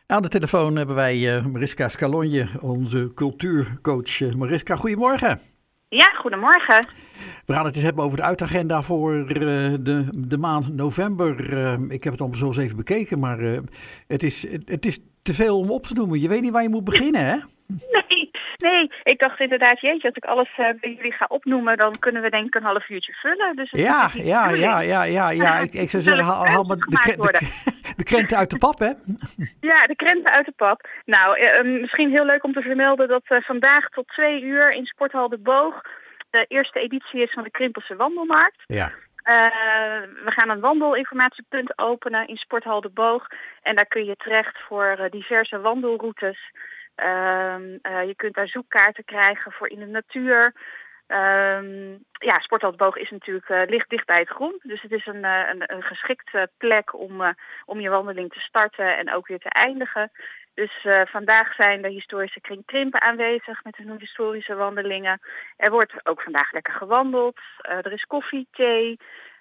Aan de telefoon hebben wij Mariska Scalonje, onze cultuurcoach. Mariska, goedemorgen. Ja, goedemorgen. We gaan het eens hebben over de uitagenda voor de maand november. Ik heb het allemaal zo eens even bekeken, maar het is te veel om op te noemen. Je weet niet waar je moet beginnen, hè? Nee, ik dacht inderdaad, jeetje, als ik alles bij jullie ga opnoemen, dan kunnen we denk ik een half uurtje vullen. Dus Ja. Ik zou zeggen, haal maar de krenten uit de pap, hè? Ja, de krenten uit de pap. Nou, misschien heel leuk om te vermelden dat vandaag tot 2 uur in Sporthal De Boog de eerste editie is van de Krimpelse Wandelmarkt. Ja. We gaan een wandelinformatiepunt openen in Sporthal De Boog. En daar kun je terecht voor diverse wandelroutes. Je kunt daar zoekkaarten krijgen voor in de natuur. Sporthal De Boog is natuurlijk ligt dicht bij het groen. Dus het is een geschikte plek om je wandeling te starten en ook weer te eindigen. Dus vandaag zijn de historische kring Krimpen aanwezig met hun historische wandelingen. Er wordt ook vandaag lekker gewandeld. Er is koffie, thee.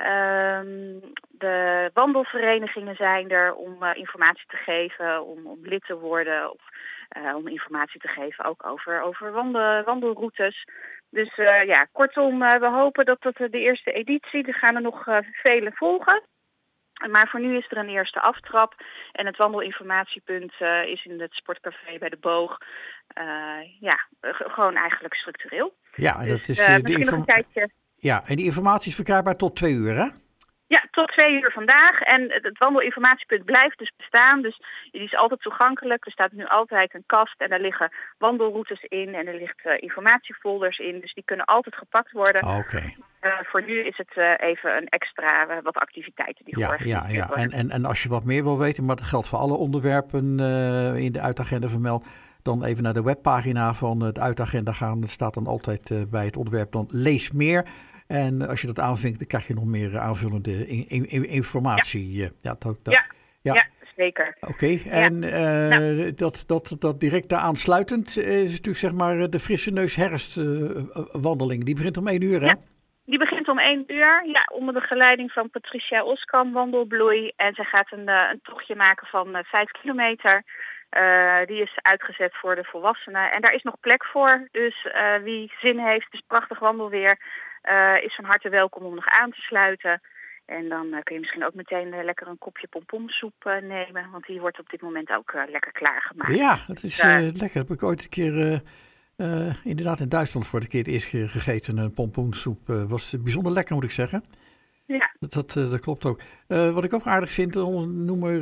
De wandelverenigingen zijn er om informatie te geven, om lid te worden of om informatie te geven ook over wandelroutes. Dus kortom, we hopen dat de eerste editie, er gaan er nog vele volgen. Maar voor nu is er een eerste aftrap en het wandelinformatiepunt is in het sportcafé bij De Boog. Gewoon eigenlijk structureel. Ja, dus, dat is misschien nog een tijdje. Ja, en die informatie is verkrijgbaar tot 2 uur, hè? Ja, tot 2 uur vandaag. En het wandelinformatiepunt blijft dus bestaan. Dus die is altijd toegankelijk. Er staat nu altijd een kast en daar liggen wandelroutes in. En er ligt informatiefolders in. Dus die kunnen altijd gepakt worden. Oké. Voor nu is het even een extra wat activiteiten die georganiseerd worden. En als je wat meer wil weten, maar dat geldt voor alle onderwerpen in de uitagenda vermeld, dan even naar de webpagina van het uitagenda gaan. Er staat dan altijd bij het onderwerp dan lees meer. En als je dat aanvinkt, dan krijg je nog meer aanvullende informatie. Ja, zeker. Oké. En dat direct daar aansluitend is natuurlijk zeg maar de frisse neus herfstwandeling. Die begint om 1 uur, hè? Ja, die begint om 1 uur. Ja, onder de geleiding van Patricia Oskam, Wandelbloei. En zij gaat een tochtje maken van 5 kilometer. Die is uitgezet voor de volwassenen. En daar is nog plek voor. Dus wie zin heeft, het is prachtig wandelweer, is van harte welkom om nog aan te sluiten. En dan kun je misschien ook meteen lekker een kopje pompoensoep nemen. Want die wordt op dit moment ook lekker klaargemaakt. Ja, dat is lekker. Dat heb ik ooit een keer inderdaad in Duitsland voor de keer het eerst gegeten. Een pompoensoep was bijzonder lekker, moet ik zeggen. Ja. Dat klopt ook. Wat ik ook aardig vind, noemen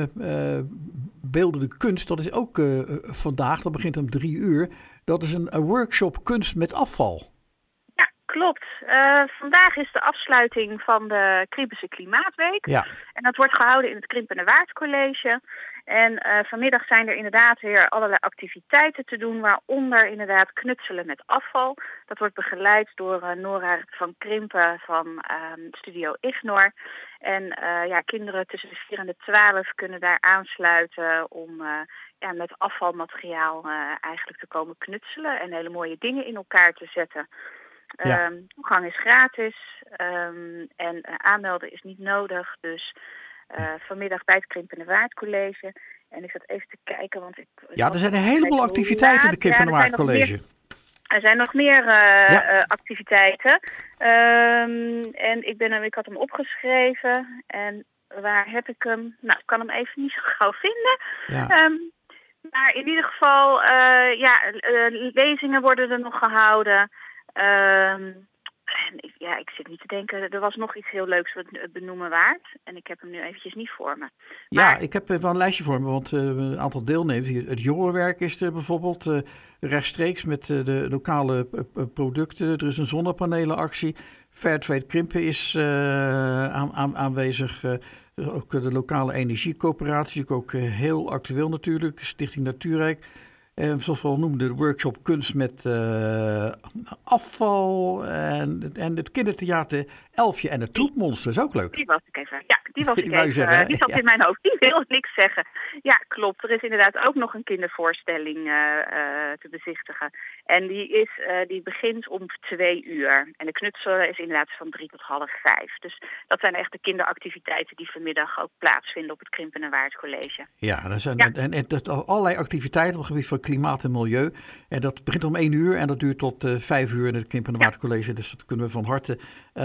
beeldende kunst. Dat is ook vandaag, dat begint om 3 uur. Dat is een workshop kunst met afval. Ja, klopt. Vandaag is de afsluiting van de Krimpelse Klimaatweek. Ja. En dat wordt gehouden in het Krimpen en Waard College. En vanmiddag zijn er inderdaad weer allerlei activiteiten te doen, waaronder inderdaad knutselen met afval. Dat wordt begeleid door Nora van Krimpen van Studio Ignor. En kinderen tussen de 4 en de 12 kunnen daar aansluiten om met afvalmateriaal eigenlijk te komen knutselen en hele mooie dingen in elkaar te zetten. Toegang is gratis en aanmelden is niet nodig, dus vanmiddag bij het Krimpen en Waard College. En ik zat even te kijken, want er zijn een heleboel activiteiten in het Krimpen en Waard College. Er zijn nog meer activiteiten. En ik had hem opgeschreven. En waar heb ik hem? Nou, ik kan hem even niet zo gauw vinden. Ja. Maar in ieder geval, lezingen worden er nog gehouden. En ik zit niet te denken, er was nog iets heel leuks wat het benoemen waard. En ik heb hem nu eventjes niet voor me. Maar ik heb wel een lijstje voor me, want een aantal deelnemers. Het jongerenwerk is er bijvoorbeeld rechtstreeks met de lokale producten. Er is een zonnepanelenactie. Fairtrade Krimpen is aanwezig. Ook de lokale energiecoöperatie, ook heel actueel natuurlijk. Stichting Natuurrijk. zoals we al noemden, de workshop kunst met afval. En het kindertheater Elfje en het Troepmonster is ook leuk. Die was ik even. Ja, die was ik wou even. zeggen, Die zat in mijn hoofd. Die wil niks zeggen. Ja, klopt. Er is inderdaad ook nog een kindervoorstelling te bezichtigen. En die begint om 2 uur. En de knutselen is inderdaad van 3 tot half 5. Dus dat zijn echt de kinderactiviteiten die vanmiddag ook plaatsvinden op het Krimpen en Waard College. Ja, er zijn en allerlei activiteiten op het gebied van klimaat en milieu. En dat begint om 1 uur en dat duurt tot 5 uur in het Krimpen en Waard College. Dus dat kunnen we van harte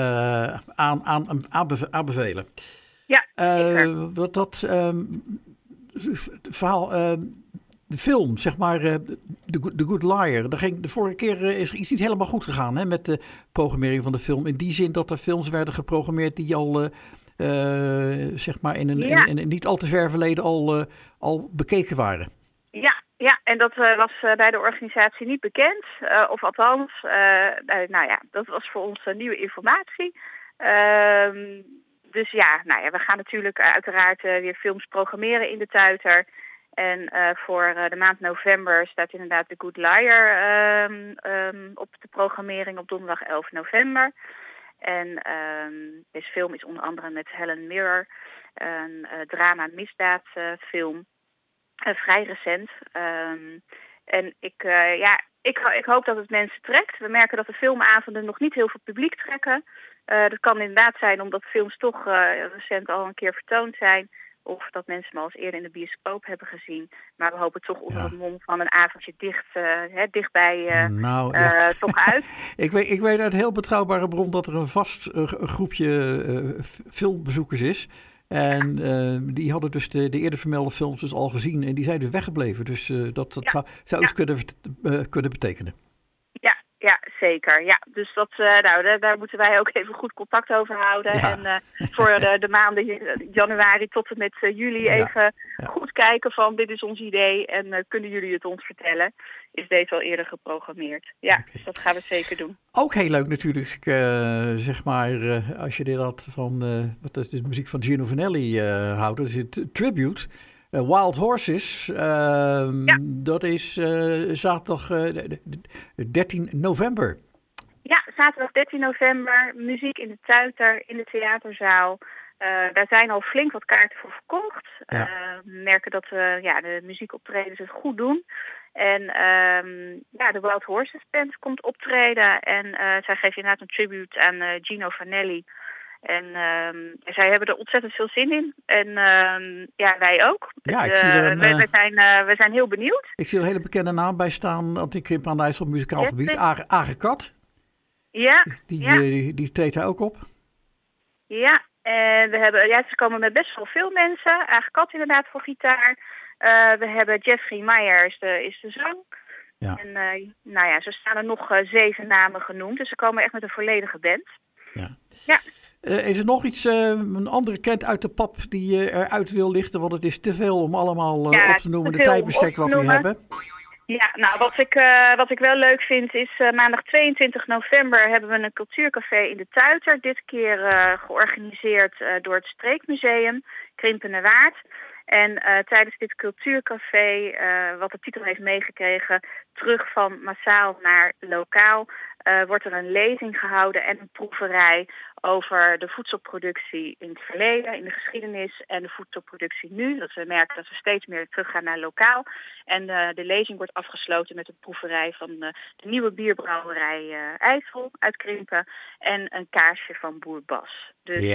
aanbevelen. Ja, zeker. Wat dat verhaal, de film, zeg maar, The Good Liar. De vorige keer is iets niet helemaal goed gegaan, hè, met de programmering van de film. In die zin dat er films werden geprogrammeerd die al, zeg maar, in een niet al te ver verleden al bekeken waren. Ja, en dat was bij de organisatie niet bekend. Of althans, dat was voor ons nieuwe informatie. Dus we gaan natuurlijk uiteraard weer films programmeren in de Tuiter. En voor de maand november staat inderdaad The Good Liar op de programmering op donderdag 11 november. En deze film is onder andere met Helen Mirren, een drama-misdaadfilm. Vrij recent. En ik hoop dat het mensen trekt. We merken dat de filmavonden nog niet heel veel publiek trekken. Dat kan inderdaad zijn omdat films toch recent al een keer vertoond zijn. Of dat mensen hem al eens eerder in de bioscoop hebben gezien. Maar we hopen toch onder het mom van een avondje dichtbij toch uit. Ik weet uit heel betrouwbare bron dat er een vast groepje filmbezoekers is. En die hadden dus de eerder vermelde films dus al gezien en die zijn dus weggebleven. Dus dat zou iets kunnen betekenen. Ja, zeker. Ja, dus daar moeten wij ook even goed contact over houden. Ja. En voor de maanden januari tot en met juli even goed kijken van dit is ons idee en kunnen jullie het ons vertellen. Is deze al eerder geprogrammeerd. Ja, dus dat gaan we zeker doen. Ook heel leuk natuurlijk, zeg maar, als je dit van, wat is de muziek van Gino Vanelli houdt, dat is het Tribute. Wild Horses, dat is zaterdag 13 november. Ja, zaterdag 13 november, muziek in de Tuiter, in de theaterzaal. Daar zijn al flink wat kaarten voor verkocht. We merken dat de muziekoptredens het goed doen. En de Wild Horses Band komt optreden. En zij geven inderdaad een tribute aan Gino Vanelli. En zij hebben er ontzettend veel zin in. En wij ook. Ja, ik zie we zijn heel benieuwd. Ik zie er een hele bekende naam bij staan op die Krimpen aan de IJssel op muzikaal gebied. Age Kat. Ja. Die treedt daar ook op. Ja, en ze komen met best wel veel mensen. Age Kat inderdaad voor gitaar. We hebben Jeffrey Meyer is de zang. Ja. En zo staan er nog 7 namen genoemd. Dus ze komen echt met een volledige band. Ja. Is er nog iets, een andere kent uit de pap die eruit wil lichten? Want het is te veel om allemaal op te noemen, de tijdbestek wat we hebben. Ja, nou wat ik wel leuk vind is maandag 22 november hebben we een cultuurcafé in de Tuiter. Dit keer georganiseerd door het Streekmuseum Krimpen en Waard. En tijdens dit cultuurcafé, wat de titel heeft meegekregen, terug van massaal naar lokaal, wordt er een lezing gehouden en een proeverij over de voedselproductie in het verleden, in de geschiedenis en de voedselproductie nu. Dat we merken dat we steeds meer teruggaan naar lokaal. En de lezing wordt afgesloten met een proeverij van de nieuwe bierbrouwerij IJssel uit Krimpen en een kaarsje van boer Bas. Dus,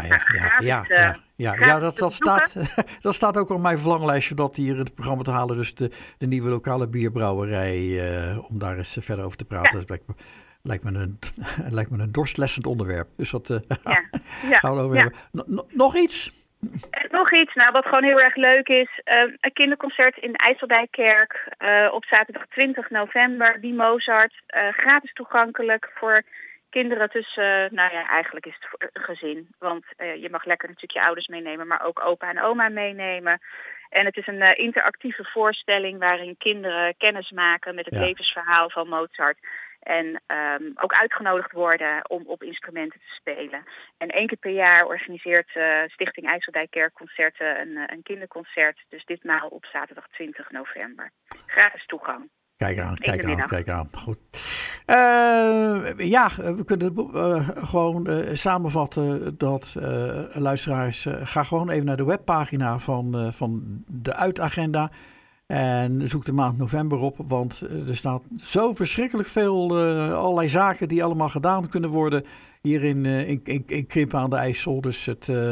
dat staat ook op mijn verlanglijstje dat hier in het programma te halen. Dus de nieuwe lokale bierbrouwerij, om daar eens verder over te praten. Ja. Lijkt me een dorstlessend onderwerp. Dus dat gaan we over hebben. Nog iets? Nog iets, wat gewoon heel erg leuk is. Een kinderconcert in de IJsseldijkkerk op zaterdag 20 november. Die Mozart. Gratis toegankelijk voor kinderen tussen, eigenlijk is het voor een gezin. Want je mag lekker natuurlijk je ouders meenemen, maar ook opa en oma meenemen. En het is een interactieve voorstelling waarin kinderen kennis maken met het levensverhaal van Mozart. En ook uitgenodigd worden om op instrumenten te spelen. En 1 keer per jaar organiseert Stichting IJsseldijk Kerkconcerten een kinderconcert. Dus ditmaal op zaterdag 20 november. Gratis toegang. Kijk aan. Goed. We kunnen gewoon samenvatten dat luisteraars, ga gewoon even naar de webpagina van de Uitagenda en zoek de maand november op, want er staat zo verschrikkelijk veel allerlei zaken die allemaal gedaan kunnen worden hier in Krimpen aan de IJssel. Dus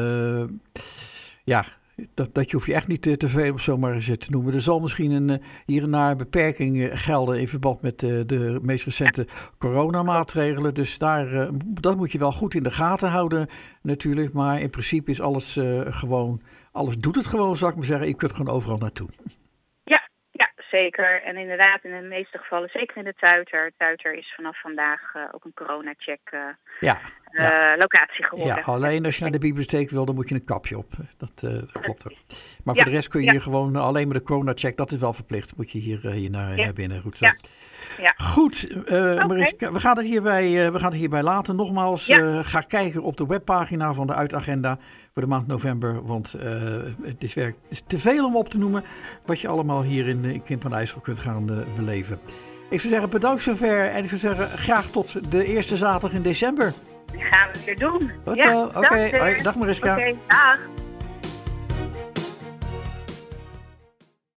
dat hoef je echt niet te veel om zo maar eens te noemen. Er zal misschien hier en daar beperking gelden in verband met de meest recente coronamaatregelen. Dus dat moet je wel goed in de gaten houden natuurlijk. Maar in principe is alles alles doet het gewoon, zou ik maar zeggen. Je kunt gewoon overal naartoe. Ja, zeker. En inderdaad, in de meeste gevallen, zeker in de Tuiter. Tuiter is vanaf vandaag ook een corona-check locatie geworden. Ja, alleen als je naar de bibliotheek wil, dan moet je een kapje op. Dat klopt ook. Maar voor de rest kun je hier gewoon alleen met de corona-check, dat is wel verplicht. Moet je hier naar binnen. Goed zo. Goed, Mariska, we gaan het hierbij laten. Nogmaals, ga kijken op de webpagina van de Uitagenda voor de maand november. Want het is te veel om op te noemen wat je allemaal hier in Krimpen aan de IJssel kunt gaan beleven. Ik zou zeggen bedankt zover en ik zou zeggen graag tot de eerste zaterdag in december. Die gaan we weer doen. Tot zo. Oké. Dag Mariska. Oké, dag.